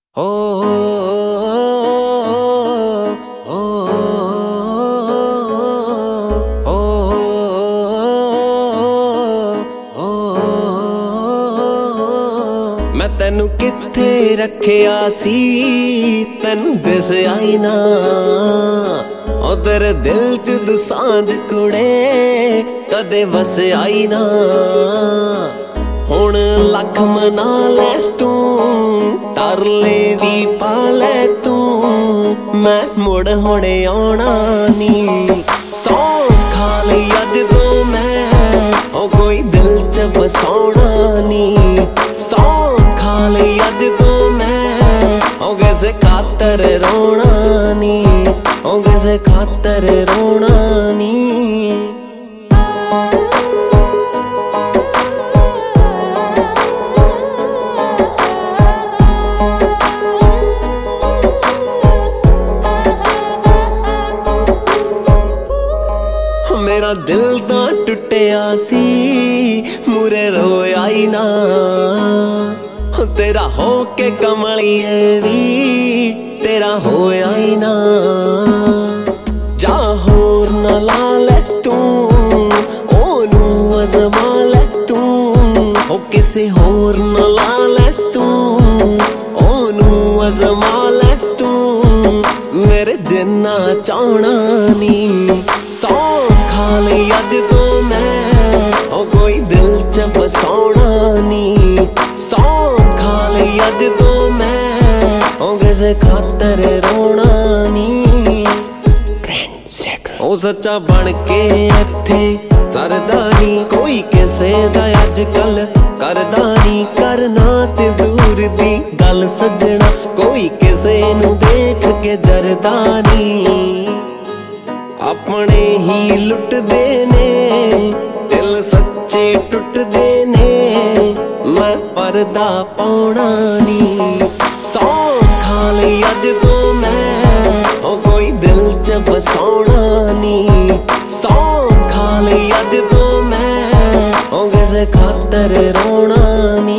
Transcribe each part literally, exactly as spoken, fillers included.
हो हो मैं तेनू किथे रखिया सी तेनू दिस आई ना ओ तेरे दिल च दुसांझ कुड़े कदे वस आई ना हुण लख मना ले तू तरले भी पा ले तू मैं मुड़ हुणे आउणा नी सौ खा लई अज तो मैं ओ कोई दिल च बसाउणा नी सौ खा लई अज तो मैं ओ किसे खातर रोना नी ओ किसे खातर रोना नी मेरा दिल दा टुटिया सी मुरे रोया ही ना तेरा हो के कमलिए भी तेरा होया ही ना जा होर न ला ले तू ओनू अजमा ले तू ओ किसे होर न ला ले तू ओनू अजमा ले तू मेरे जिन्ना चाहना नी सौ खा लई अज तो मैं ओ कोई दिल च बसाउणा नी सौ खा लई अज तो मैं ओ किसे खातर रोना नी ओ सच्चा बन के इत्थे सरदा नी कोई किसे दा अज कल करदा नी करना ते दूर दी गल सजना कोई किसे नू देख के जरदा नी अपने ही लुटदे ने दिल सच्चे टुटदे ने मैं पर्दा पाउणा नी सौ खा लई अज तो मैं ओ कोई दिल च बसाउणा नी सौ खा लई अज तो मैं ओ किसे खातर रोना नी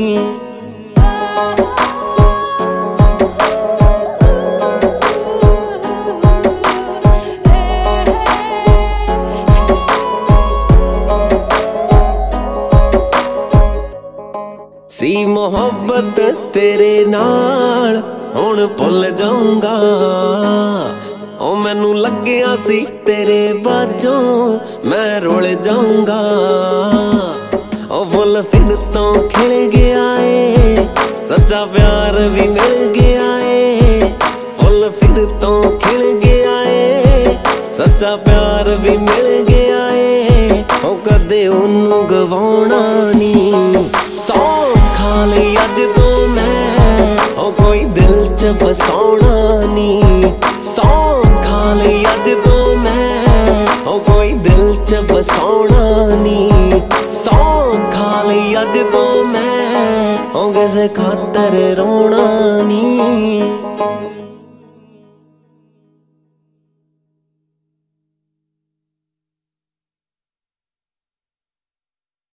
सी मोहब्बत तेरे नाल हुण भुल जाऊंगा ओ मैनू लग्या सी तेरे बाजों मैं रुल जाऊंगा ओ फुल फिर तो खिल गया है सच्चा प्यार भी मिल गया है फुल फिर तो खिल गया है सच्चा प्यार भी मिल गया है ओ कदे ओनू गवाउणा नी सौ खा लई अज तो मैं ओ कोई दिल च बसाउणा नी सौ खा लई अज तो मैं ओ कोई दिल च बसाउणा नी सौ खा लई अज तो मैं ओ किसे खातर रोना